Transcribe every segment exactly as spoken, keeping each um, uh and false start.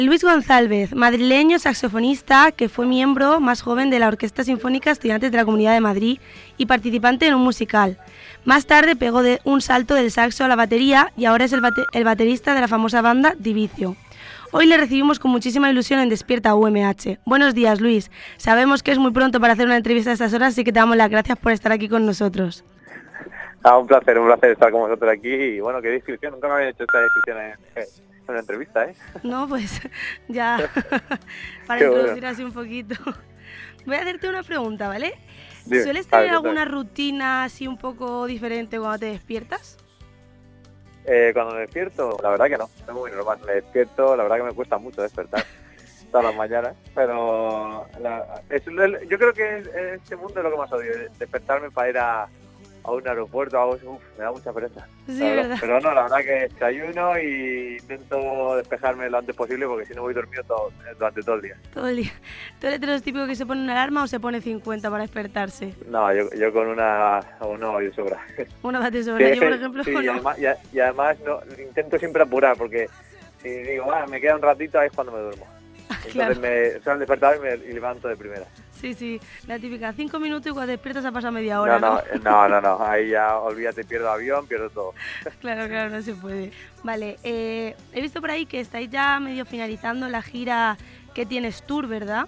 Luis González, madrileño saxofonista que fue miembro más joven de la Orquesta Sinfónica Estudiantes de la Comunidad de Madrid y participante en un musical. Más tarde pegó de un salto del saxo a la batería y ahora es el, bate el baterista de la famosa banda Divicio. Hoy le recibimos con muchísima ilusión en Despierta U M H. Buenos días, Luis. Sabemos que es muy pronto para hacer una entrevista a estas horas, así que te damos las gracias por estar aquí con nosotros. Ah, un placer, un placer estar con vosotros aquí y bueno, qué descripción, nunca me había hecho esta descripción en, en una entrevista, ¿eh? No, pues ya, para Qué introducir bueno. así un poquito. Voy a hacerte una pregunta, ¿vale? Dime. ¿Sueles A ver, tener cuéntame. alguna rutina así un poco diferente cuando te despiertas? Eh, cuando me despierto, la verdad que no, es muy normal, me despierto, la verdad que me cuesta mucho despertar todas las mañanas, pero la, es, yo creo que en este mundo es lo que más odio, despertarme para ir a, a un aeropuerto, a algo así, uf, me da mucha pereza. Sí, La ¿verdad? Pero no, la verdad que desayuno y intento despejarme lo antes posible porque si no voy dormido todo, durante todo el día. Todo el día. ¿Tú eres de los típicos que se pone una alarma o se pone cincuenta para despertarse? No, yo, yo con una, no, yo sobra. Una bate sobre Sí, yo, por ejemplo, sí, no. y además, y, y además no, intento siempre apurar porque si digo, ah, me queda un ratito, ahí es cuando me duermo. Entonces Claro. me suelo despertar y me y levanto de primera. Sí, sí, la típica, cinco minutos y cuando despiertas ha pasado media hora, No, ¿no? no, no, no, no, ahí ya olvídate, pierdo avión, pierdo todo. Claro, claro, no se puede. Vale, eh, he visto por ahí que estáis ya medio finalizando la gira que tienes tour, ¿verdad?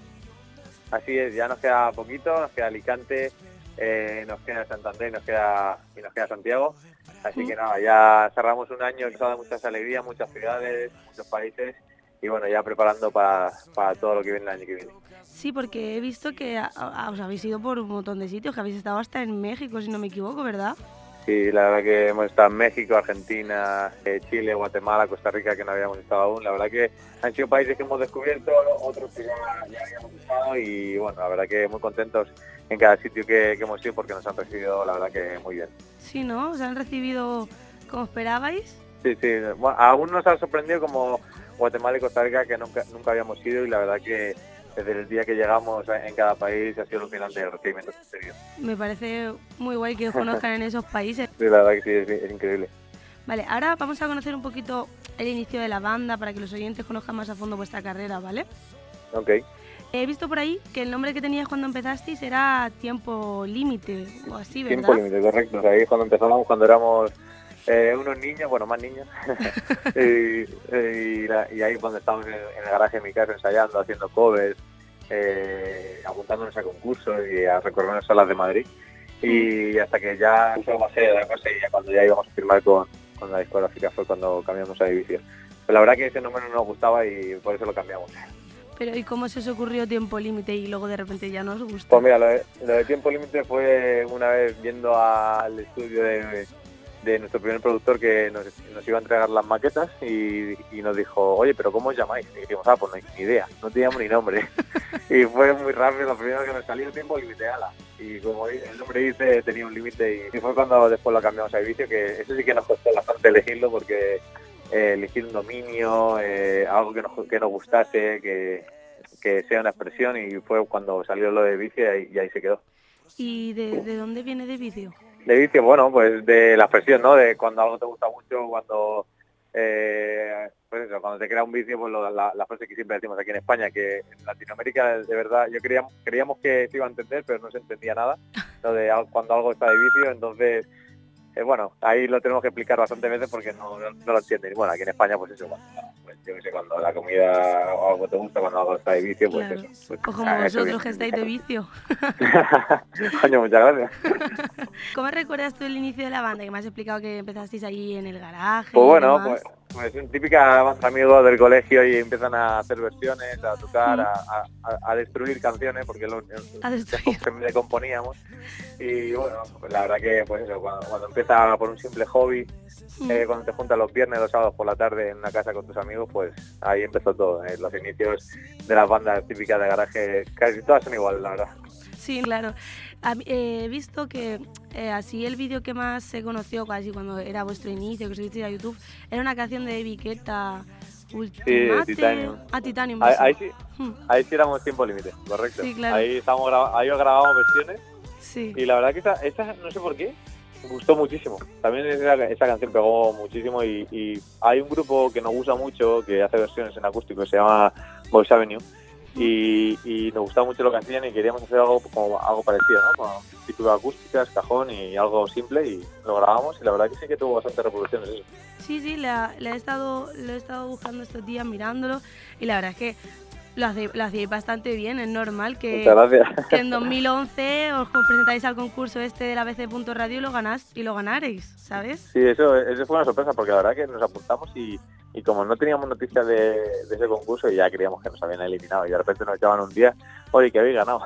Así es, ya nos queda poquito, nos queda Alicante, eh, nos queda Santander y nos queda, y nos queda Santiago. Así que nada, ya cerramos un año que nos ha dado muchas alegrías, muchas ciudades, muchos países y bueno, ya preparando para, para todo lo que viene el año que viene. Sí, porque he visto que a- a- os habéis ido por un montón de sitios, que habéis estado hasta en México, si no me equivoco, ¿verdad? Sí, la verdad que hemos estado en México, Argentina, eh, Chile, Guatemala, Costa Rica, que no habíamos estado aún. La verdad que han sido países que hemos descubierto, otros que ya, ya habíamos estado y bueno, la verdad que muy contentos en cada sitio que, que hemos ido porque nos han recibido, la verdad que muy bien. Sí, ¿no? ¿Os han recibido como esperabais? Sí, sí, bueno, aún nos ha sorprendido como Guatemala y Costa Rica que nunca, nunca habíamos ido y la verdad que desde el día que llegamos en cada país ha sido alucinante el recibimiento que hemos tenido. Me parece muy guay que os conozcan en esos países. Sí, la verdad que sí, es, es increíble. Vale, ahora vamos a conocer un poquito el inicio de la banda para que los oyentes conozcan más a fondo vuestra carrera, ¿vale? Ok. He visto por ahí que el nombre que tenías cuando empezasteis era Tiempo Límite o así, ¿verdad? Tiempo límite, correcto. O sea, ahí es cuando empezamos, cuando éramos eh, unos niños, bueno, más niños. y, y, la- y ahí cuando estábamos en, en el garaje de mi casa ensayando, haciendo covers, eh, apuntándonos a concursos y a recorrer las salas de Madrid. Y hasta que ya fue más seria la cosa y ya cuando ya íbamos a firmar con, con la discográfica fue cuando cambiamos a Divicio. Pero la verdad que ese nombre no nos gustaba y por eso lo cambiamos. Pero ¿y cómo se os ocurrió Tiempo Límite y luego de repente ya no os gusta? Pues mira, lo de, lo de Tiempo Límite fue una vez viendo al estudio de, de nuestro primer productor que nos, nos iba a entregar las maquetas y, y nos dijo, oye, pero ¿cómo os llamáis? Y dijimos, ah, pues no hay ni idea, no teníamos ni nombre. Y fue muy rápido, lo primero que nos salió Tiempo Límite, ala. Y como el nombre dice, tenía un límite y, y fue cuando después lo cambiamos a Divicio, que eso sí que nos costó bastante elegirlo porque eh, elegir un dominio, eh, algo que nos, que nos gustase, que, que sea una expresión y fue cuando salió lo de Divicio y, ahí- y ahí se quedó. ¿Y de, de dónde viene de vídeo? De vicio, bueno, pues de la expresión, ¿no? De cuando algo te gusta mucho, cuando eh, pues eso, cuando te crea un vicio, pues lo- la, la frase que siempre decimos aquí en España, que en Latinoamérica de verdad, yo creíamos, creíamos que se iba a entender, pero no se entendía nada, lo de al- cuando algo está de vicio, entonces, eh, bueno, ahí lo tenemos que explicar bastantes veces porque no, no, no lo entienden. Y bueno, aquí en España, pues eso, cuando, pues, yo qué sé, cuando la comida o algo te gusta, cuando algo está de vicio, pues Claro. eso. Pues, O como ah, eso vosotros viene. que estáis de vicio. Coño, muchas gracias. ¿Cómo recuerdas tú el inicio de la banda? Que me has explicado que empezasteis ahí en el garaje. Pues y bueno, demás. pues, pues es típica banda amigos del colegio y empiezan a hacer versiones, a tocar, Mm. a, a- a destruir canciones, porque lo, A destruir. le componíamos. Y bueno, pues la verdad que pues eso, cuando, cuando empieza por un simple hobby, Mm. eh, cuando te juntas los viernes, los sábados por la tarde en una casa con tus amigos, pues ahí empezó todo. eh, Los inicios de las bandas típicas de garaje, casi todas son iguales, la verdad. Sí, claro. A mí- eh, He visto que eh, así el vídeo que más se conoció, casi cuando era vuestro inicio, que subisteis a YouTube, era una canción de Viqueta Ultimate. Titanium. Ah, Titanium. Ahí, eso. ahí sí, Mm, ahí sí éramos tiempo límite, correcto. Sí, claro. Ahí, estábamos graba- ahí os grabamos versiones. Sí. Y la verdad que esta, esta no sé por qué, gustó muchísimo. También esa, esa canción pegó muchísimo y, y hay un grupo que nos gusta mucho que hace versiones en acústico que se llama Boys Avenue y, y nos gustaba mucho lo que hacían y queríamos hacer algo como algo parecido, ¿no? Con título de acústicas, cajón y algo simple y lo grabamos y la verdad que sí que tuvo bastantes reproducciones eso. Sí, sí, la, la he estado, lo he estado buscando estos días mirándolo y la verdad es que lo hacéis lo hacéis bastante bien, es normal que, que en dos mil once os presentáis al concurso este de la B C punto radio y lo ganás y lo ganaréis, ¿sabes? Sí, eso, eso fue una sorpresa porque la verdad que nos apuntamos y, y como no teníamos noticias de, de ese concurso ya creíamos que nos habían eliminado y de repente nos echaban un día, oye, que habéis ganado.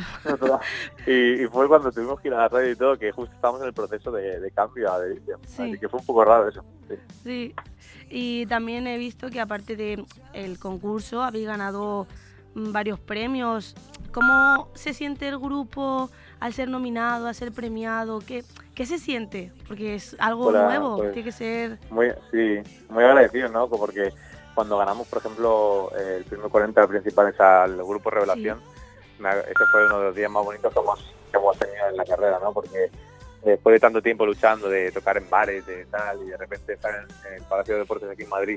y, y fue cuando tuvimos que ir a la radio y todo, que justo estábamos en el proceso de, de cambio a edición. Sí. Así que fue un poco raro eso. Sí. sí. Y también he visto que aparte del concurso habéis ganado varios premios. ¿Cómo se siente el grupo al ser nominado, al ser premiado? ¿Qué, qué se siente? Porque es algo Hola, nuevo, pues, tiene que ser... Muy, sí, muy agradecido, ¿no? Porque cuando ganamos, por ejemplo, el primer cuarenta principal al grupo Revelación, sí. me, ese fue uno de los días más bonitos que hemos, que hemos tenido en la carrera, ¿no? Porque después de tanto tiempo luchando, de tocar en bares, de tal, y de repente estar en, en el Palacio de Deportes aquí en Madrid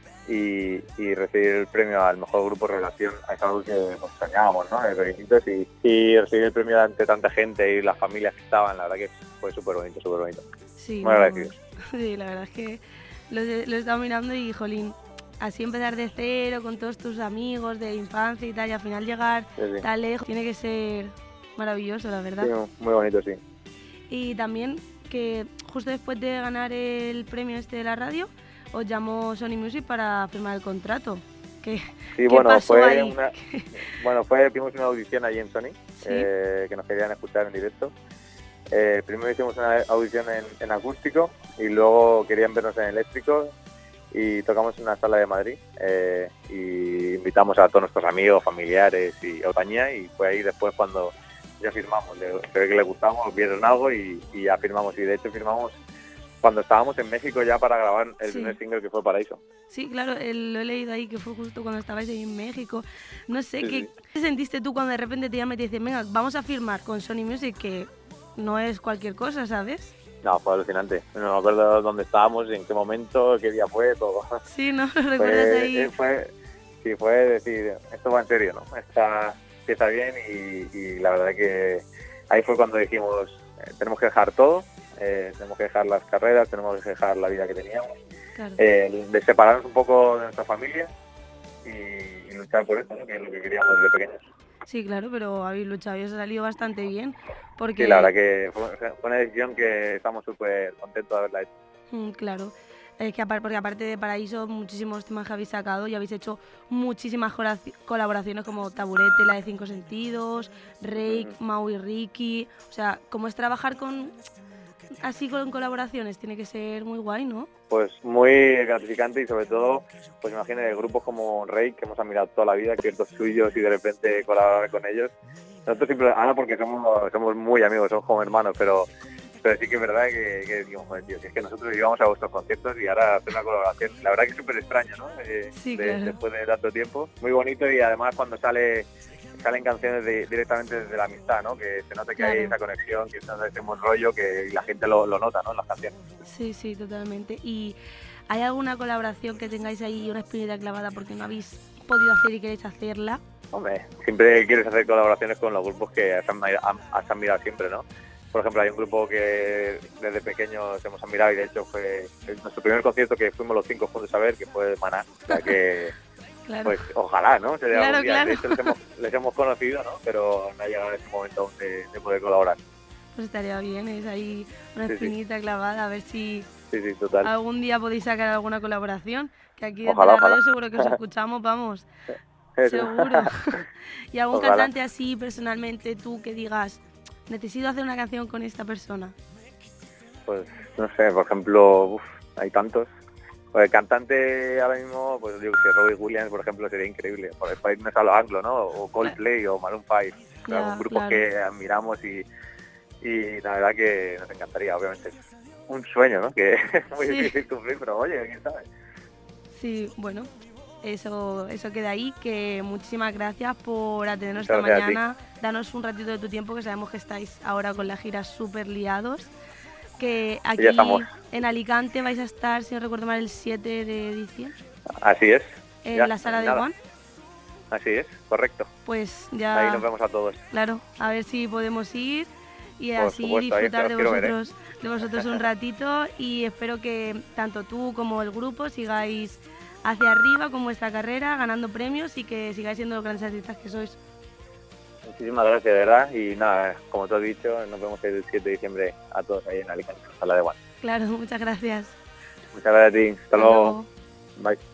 y, y recibir el premio al mejor grupo Revelación, es algo que nos extrañábamos, ¿no? De requisitos y, y recibir el premio ante tanta gente y las familias que estaban, la verdad que fue súper bonito, súper bonito. Sí, muy agradecido. Sí, la verdad es que lo, lo he estado mirando y, jolín, así empezar de cero con todos tus amigos de infancia y tal, y al final llegar sí, sí. tan lejos, tiene que ser maravilloso, la verdad. Sí, muy bonito, sí. Y también que justo después de ganar el premio este de la radio, os llamó Sony Music para firmar el contrato. ¿Qué, sí, ¿qué bueno, pasó fue ahí? Una, bueno, fue, tuvimos una audición allí en Sony, ¿Sí? eh, que nos querían escuchar en directo. Eh, primero hicimos una audición en, en acústico y luego querían vernos en eléctrico y tocamos en una sala de Madrid eh, y invitamos a todos nuestros amigos, familiares y compañía y fue ahí después cuando ya firmamos, le, se ve que le gustamos, vieron algo y, y ya firmamos y de hecho firmamos cuando estábamos en México ya para grabar el sí. primer single que fue Paraíso. Sí, claro, el, lo he leído ahí que fue justo cuando estabais ahí en México. No sé, sí, ¿qué, sí. ¿qué sentiste tú cuando de repente te llaman y te dicen, venga, vamos a firmar con Sony Music, que no es cualquier cosa, ¿sabes? No, fue alucinante. No me acuerdo dónde estábamos, en qué momento, qué día fue, todo. Sí, ¿no? ¿Lo recuerdas fue, ahí? Fue, sí, fue decir, esto va en serio, ¿no? Está, empieza bien y, y la verdad que ahí fue cuando dijimos, eh, tenemos que dejar todo, eh, tenemos que dejar las carreras, tenemos que dejar la vida que teníamos, claro. eh, de separarnos un poco de nuestra familia y, y luchar por esto, ¿no? Que es lo que queríamos desde pequeños. Sí, claro, pero habéis luchado y os ha salido bastante bien. Porque... Sí, la verdad que fue, fue una decisión que estamos súper contentos de haberla hecho. Mm, claro, es que aparte, porque aparte de Paraíso, muchísimos temas que habéis sacado y habéis hecho muchísimas colaboraciones como Taburete, la de Cinco Sentidos, Rake, mm. Mau y Ricky. O sea, ¿cómo es trabajar con así con colaboraciones? Tiene que ser muy guay, ¿no? Pues muy gratificante y sobre todo, pues imagínate, grupos como Rake, que hemos admirado toda la vida, ciertos suyos y de repente colaborar con ellos. Nosotros siempre, ahora porque somos somos muy amigos, somos como hermanos, pero pero sí que es verdad que, que decimos, joder, tío, si es que nosotros íbamos a vuestros conciertos y ahora hacer una colaboración, la verdad que es súper extraño, ¿no? Eh, sí, de, claro. Después de tanto tiempo. Muy bonito y además cuando sale salen canciones de, directamente desde la amistad, ¿no? Que se nota que claro. hay esa conexión, que nos hacemos rollo, que la gente lo, lo nota, ¿no? En las canciones. Sí, sí, totalmente. ¿Y hay alguna colaboración que tengáis ahí, una espinita clavada porque no habéis podido hacer y queréis hacerla? Hombre, siempre quieres hacer colaboraciones con los grupos que has, has admirado siempre, ¿no? Por ejemplo, hay un grupo que desde pequeños hemos admirado y de hecho fue nuestro primer concierto que fuimos los cinco juntos a ver, que fue Maná, o sea que... Claro. Pues ojalá, ¿no? Sería claro, algún día. Claro. De hecho, les hemos, les hemos conocido, ¿no? Pero no ha llegado ese momento aún de, de poder colaborar. Pues estaría bien, es ahí una sí, espinita sí. clavada, a ver si sí, sí, total. algún día podéis sacar alguna colaboración, que aquí desde ojalá, la radio ojalá. seguro que os escuchamos, vamos, Eso. seguro. ¿Y algún ojalá. cantante así, personalmente, tú que digas, necesito hacer una canción con esta persona? Pues, no sé, por ejemplo, uf, hay tantos. Pues el cantante ahora mismo, pues digo que Robbie Williams, por ejemplo, sería increíble. Por, por irnos a lo anglo, ¿no? O Coldplay o Maroon cinco. O sea, ya, grupos claro. que admiramos y, y la verdad que nos encantaría, obviamente. Es un sueño, ¿no? Que es muy sí. difícil cumplir, pero oye, ¿quién sabe? Sí, bueno, eso, eso queda ahí. Que muchísimas gracias por atendernos Muchas esta mañana. Danos un ratito de tu tiempo, que sabemos que estáis ahora con la gira súper liados. Que aquí ya estamos. en Alicante vais a estar, si no recuerdo mal, el siete de diciembre. Así es. En ya, la sala de nada. Juan. Así es, correcto. Pues ya... Ahí nos vemos a todos. Claro, a ver si podemos ir y Por así supuesto, ahí disfrutar os de quiero ver, ¿eh? vosotros, de vosotros un ratito, y espero que tanto tú como el grupo sigáis hacia arriba con vuestra carrera, ganando premios y que sigáis siendo los grandes artistas que sois. Muchísimas gracias, de verdad. Y nada, como tú has dicho, nos vemos el siete de diciembre a todos ahí en Alicante, en la sala de Juan. Claro, muchas gracias. Muchas gracias a ti. Hasta, Hasta luego. luego. Bye.